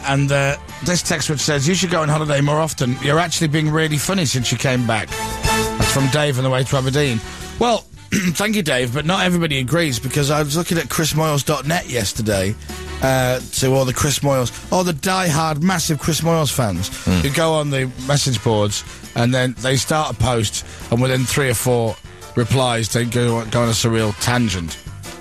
And this text which says, you should go on holiday more often. You're actually being really funny since you came back. That's from Dave on the way to Aberdeen. Well, thank you, Dave, but not everybody agrees, because I was looking at chrismoyles.net yesterday to all the Chris Moyles, all the die-hard, massive Chris Moyles fans who go on the message boards and then they start a post and within 3 or 4 replies they go on a surreal tangent.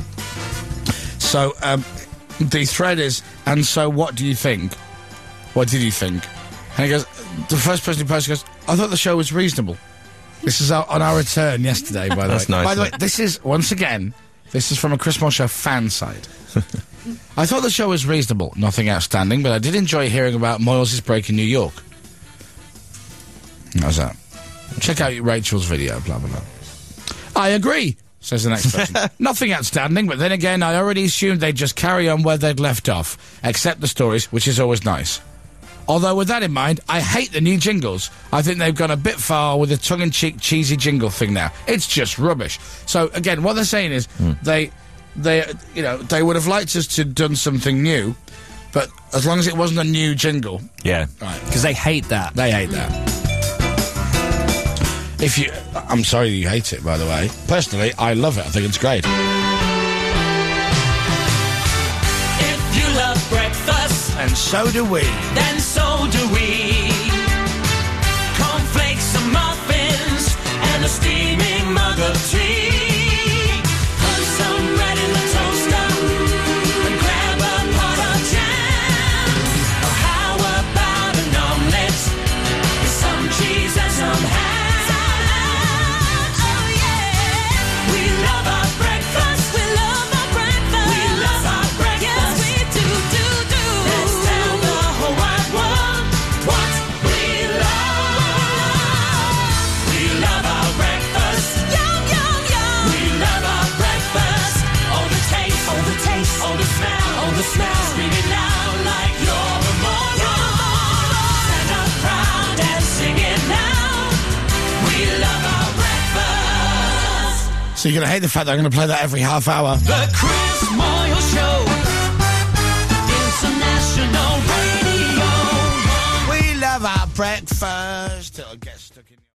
So the thread is, and so what do you think? What did you think? And he goes, the first person who posted goes, I thought the show was reasonable. This is on our return yesterday, by the way. That's nice. By the way, this is, once again, this is from a Chris Moyles Show fan side. I thought the show was reasonable, nothing outstanding, but I did enjoy hearing about Moyles' break in New York. How's that? Check out Rachel's video, blah, blah, blah. I agree, says the next person. Nothing outstanding, but then again, I already assumed they'd just carry on where they'd left off, accept the stories, which is always nice. Although, with that in mind, I hate the new jingles. I think they've gone a bit far with the tongue-in-cheek, cheesy jingle thing now. It's just rubbish. So, again, what they're saying is they would have liked us to have done something new, but as long as it wasn't a new jingle. Yeah. Right. Because they hate that. They hate that. I'm sorry you hate it, by the way. Personally, I love it. I think it's great. If you love breakfast, And so do we. then so do we. Cornflakes and muffins and a steaming mug of tea. Put some bread in the toaster and grab a pot of jam. Or how about an omelette with some cheese and some ham? Oh yeah, we love our breakfast. We love our breakfast. We love our breakfast. Yes, we do. Let's tell the whole wide world what we love. We love our breakfast. Yum, yum, yum. We love our breakfast. Oh, the taste. Oh, the taste. Oh, the smell. Oh, the smell. Screaming loud like you're a moron. Stand up proud and sing it now. We love our breakfast. So you're going to hate the fact that I'm going to play that every half hour. The Chris Moyles Show. International Radio. We love our breakfast.